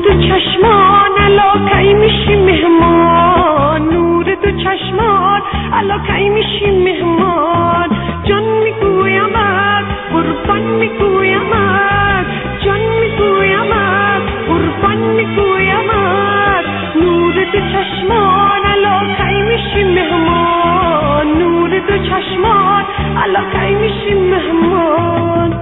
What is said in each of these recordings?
تو چشمان علاقه میشی مهمان، نور تو چشمان علاقه میشی مهمان. جان میگویمت قربان میگویمت، جان میگویمت قربان میگویمت. نور تو چشمان علاقه میشی مهمان، نور تو چشمان علاقه میشی مهمان.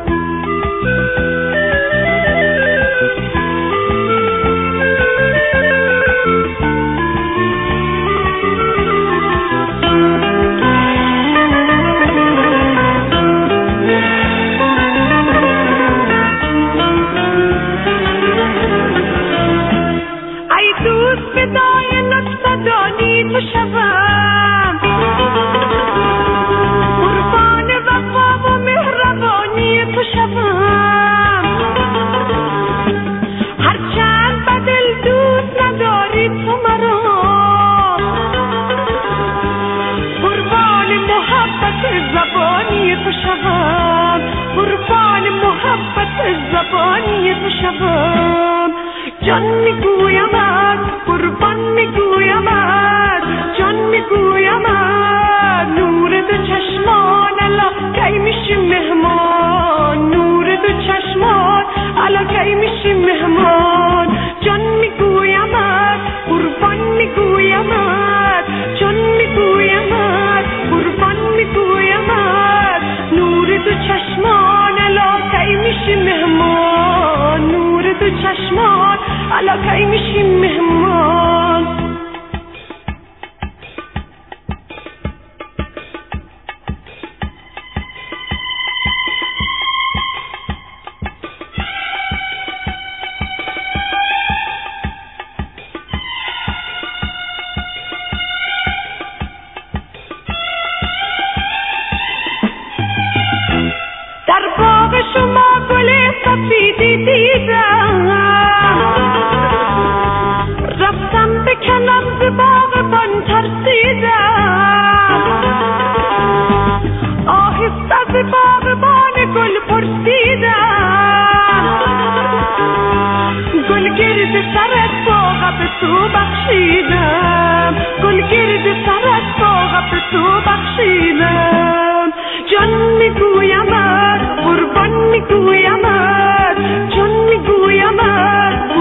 تو شبم قربان وفا و مهربانی تو شبم، هرچند بدل دوست نداری تو مرا، قربان محبت زبانی تو شبم، قربان محبت زبانی تو شبم. جان میگویمت قربان میگویمت، جان میگویمت نور تو چشمان علاقه میشی مهمان، نور تو چشمان علاقه میشی مهمان. جان میگویمت قربان میگویمت، جان میگویمت قربان میگویمت. نور تو چشمان علاقه میشی مهمان، نور تو چشمان علاقه میشی مهمان. در باغ شما گل سفیدی دیدم، رفتم بکنم ز باغبان ترسیدم، آهسته از باغبان گل پرسیدم، گل گرد سرت باغ به تو بخشیدم، گل گرد سرت باغ به تو بخشیدم. جان میگویمت قربان میگویمت، جان میگویمت